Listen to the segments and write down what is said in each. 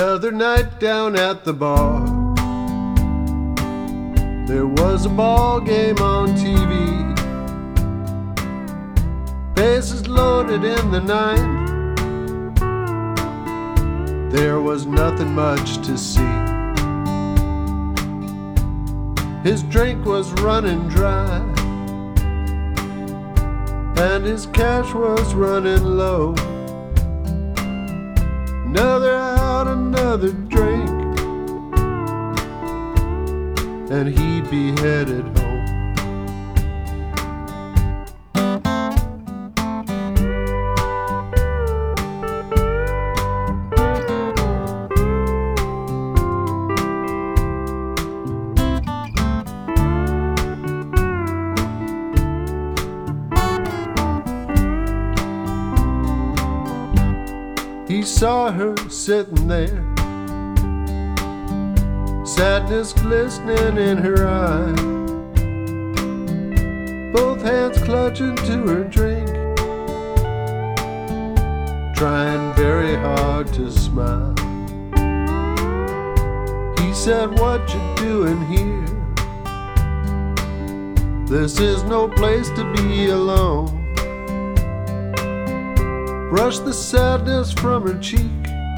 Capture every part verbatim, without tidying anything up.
Another night down at the bar. There was a ball game on T V. Bases loaded in the ninth. There was nothing much to see. His drink was running dry, and his cash was running low. Another out, another drink, and he'd be headed home. He saw her sitting there, sadness glistening in her eye, both hands clutching to her drink, trying very hard to smile. He said, "What you doing here? This is no place to be alone." Brushed the sadness from her cheek,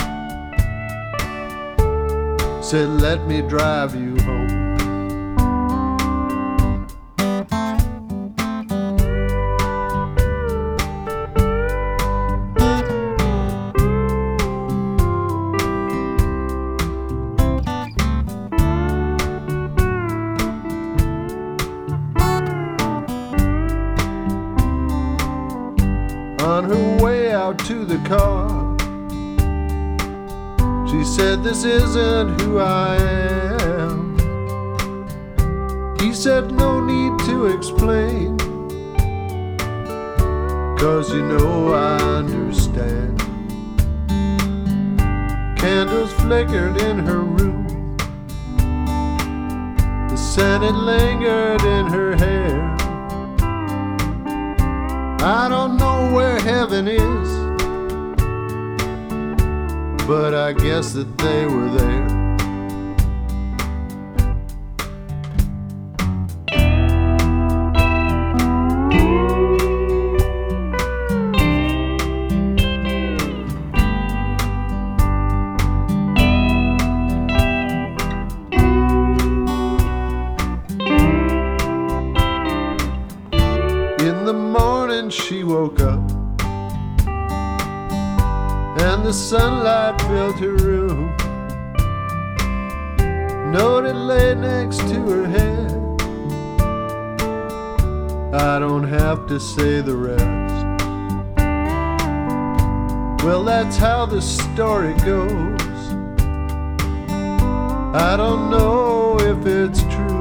said, "Let me drive you home." On her way out to the car, she said, "This isn't who I am." He said, "No need to explain, 'cause you know I understand." Candles flickered in her room, the scent it lingered in her hair. I don't know where heaven is, but I guess that they were there. In the morning she woke up, and the sunlight filled her room. Note it lay next to her head. I don't have to say the rest. Well, that's how the story goes. I don't know if it's true.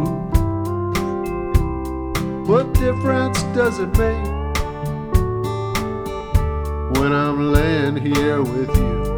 What difference does it make when I'm laying here with you?